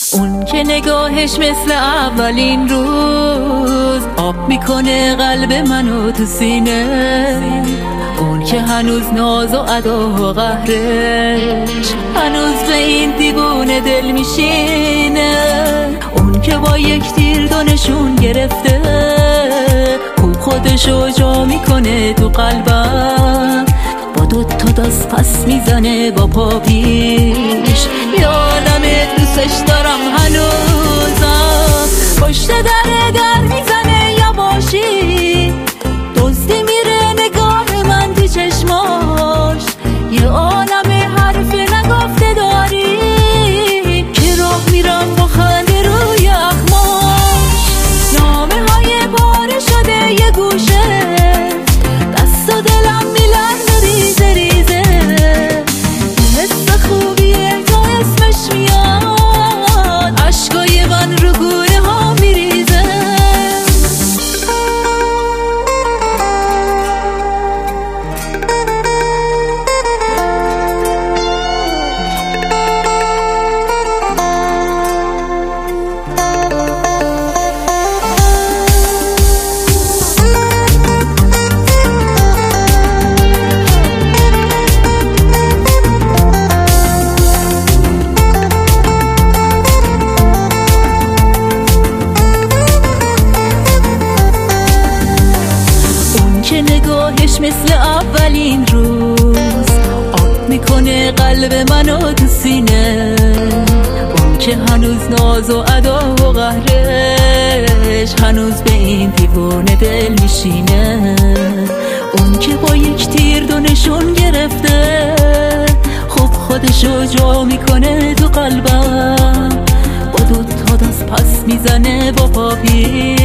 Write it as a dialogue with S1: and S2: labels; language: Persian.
S1: اون که نگاهش مثل اولین روز آب میکنه قلب منو تو سینه، اون که هنوز ناز و ادا و قهرش هنوز به این دیوونه دل میشینه، اون که با یک تیر دونشون گرفته خوب خودشو جا میکنه تو قلبم، با 2 دست پس میزنه با پا پیش. یادمه دوستش دارم هنوزم، پشت در میزنه یواشی، دزدی میره نگاه من تو چشماش، یه عالم حرف نگفته داری که راه میرم با خنده روی اخماش. نامه های پاره شده یه گوشه، دست و دلم میلرزه ریزه ریزه، حس خوبیه تا اسمش میاد، عشقای من رو گونه ها میریزه. که نگاهش مثل اولین روز آب میکنه قلب منو تو سینه، اون که هنوز ناز و ادا و قهرش هنوز به این دیوونه دل میشینه، اون که با یک تیر دونشون گرفته خوب خودشو جا میکنه تو قلبم، با 2 دست پس میزنه با پا پیش.